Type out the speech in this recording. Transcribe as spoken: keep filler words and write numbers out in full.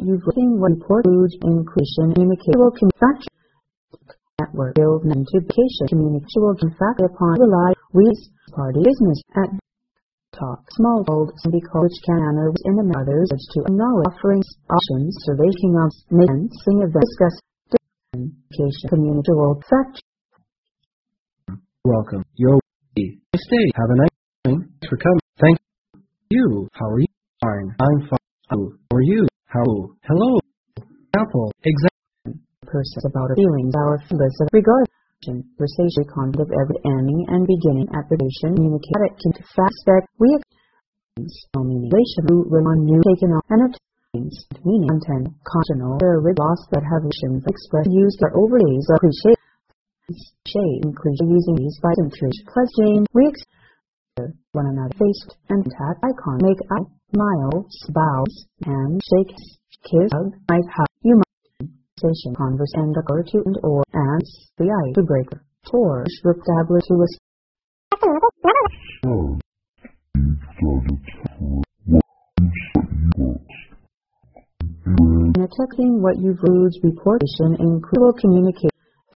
you've seen what report foods inclusion communicable factor network build notification communicable factor upon rely we party business at talk small bold symbol which can analyze in the others to acknowledge offerings options surveying of sing of the discuss communication communicable factor. Welcome. Yo, stay. Have a nice time. Thanks for coming. Thank you. How are you? Fine. I'm fine. How are you? How? Hello. Apple. Exactly. Person about feelings our feelings of regard. Conversation content of every ending and beginning application communicate to fast spec we experience no meaning relation who will on new taken on and obtains meaning content conditional there with loss that have visions express used or overlays appreciate shade include using these by centuries plus Jane we experience one another face and tap icon make out miles bows and shakes kiss hug might have you might converse and occur to and or and the eye to breaker or tablet to us. In attacking what you've rules reportation include communication